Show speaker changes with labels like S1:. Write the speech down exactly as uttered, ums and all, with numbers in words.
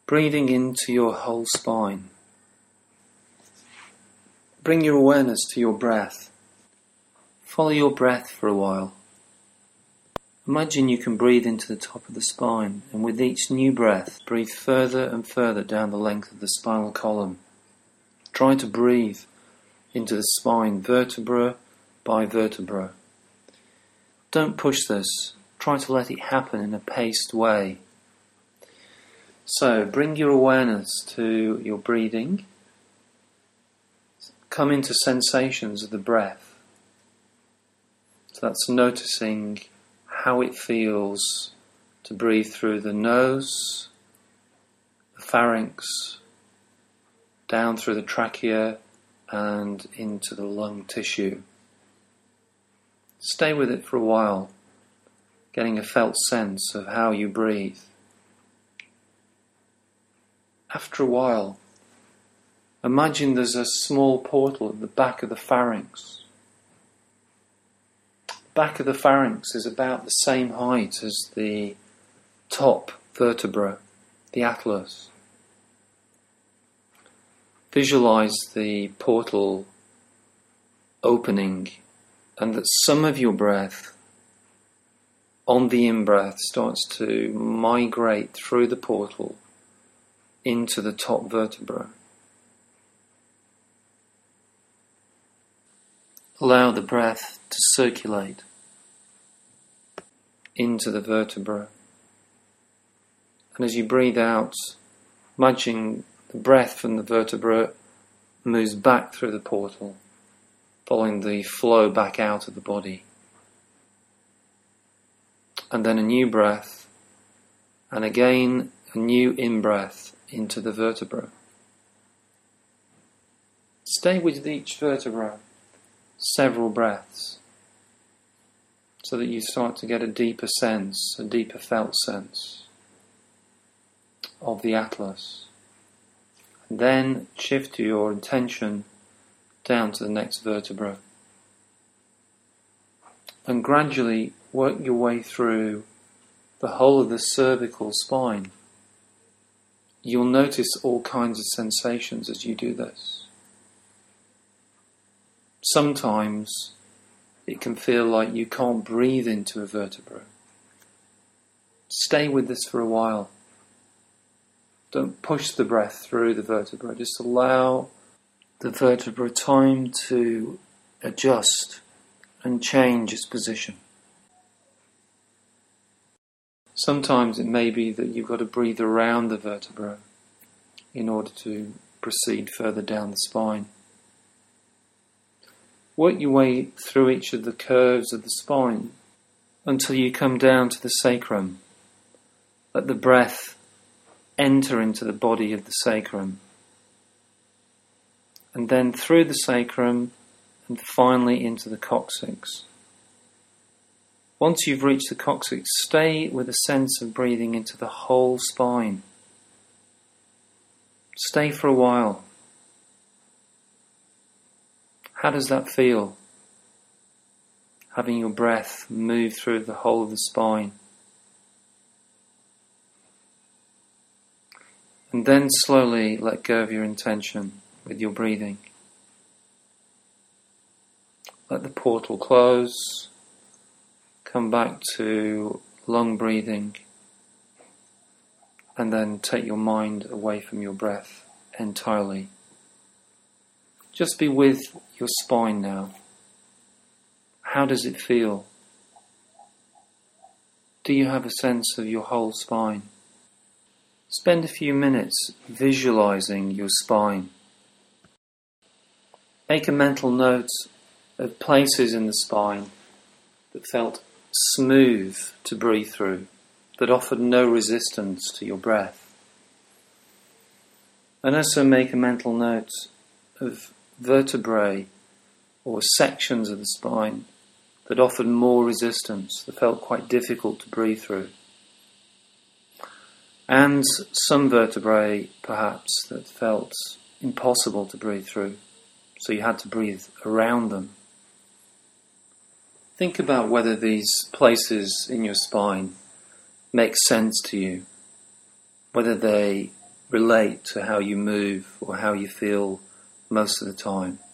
S1: breathing into your whole spine. Bring your awareness to your breath. Follow your breath for a while. Imagine you can breathe into the top of the spine, and with each new breath, breathe further and further down the length of the spinal column. Try to breathe into the spine, vertebra by vertebra. Don't push this. Try to let it happen in a paced way. So, bring your awareness to your breathing. Come into sensations of the breath. So that's noticing how it feels to breathe through the nose, the pharynx, down through the trachea and into the lung tissue. Stay with it for a while, getting a felt sense of how you breathe. After a while, imagine there's a small portal at the back of the pharynx. The back of the pharynx is about the same height as the top vertebra, the atlas. Visualize the portal opening, and that some of your breath on the in-breath starts to migrate through the portal into the top vertebra. Allow the breath to circulate into the vertebra. And as you breathe out, imagine the breath from the vertebra moves back through the portal, following the flow back out of the body. And then a new breath, and again a new in-breath into the vertebra. Stay with each vertebra several breaths, so that you start to get a deeper sense, a deeper felt sense of the atlas. And then shift your intention down to the next vertebra. And gradually work your way through the whole of the cervical spine. You'll notice all kinds of sensations as you do this. Sometimes it can feel like you can't breathe into a vertebra. Stay with this for a while. Don't push the breath through the vertebra. Just allow the vertebra time to adjust and change its position. Sometimes it may be that you've got to breathe around the vertebra in order to proceed further down the spine. Work your way through each of the curves of the spine until you come down to the sacrum. Let the breath enter into the body of the sacrum, and then through the sacrum and finally into the coccyx. Once you've reached the coccyx, stay with a sense of breathing into the whole spine. Stay for a while. How does that feel? Having your breath move through the whole of the spine. And then slowly let go of your intention with your breathing. Let the portal close. Come back to lung breathing. And then take your mind away from your breath entirely. Just be with your spine now. How does it feel? Do you have a sense of your whole spine? Spend a few minutes visualizing your spine. Make a mental note of places in the spine that felt smooth to breathe through, that offered no resistance to your breath. And also make a mental note of vertebrae or sections of the spine that offered more resistance, that felt quite difficult to breathe through. And some vertebrae, perhaps, that felt impossible to breathe through, so you had to breathe around them. Think about whether these places in your spine make sense to you, whether they relate to how you move or how you feel most of the time.